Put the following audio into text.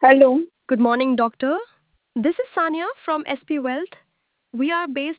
Hello. Good morning, doctor. This is Sanya from SP Wealth. We are based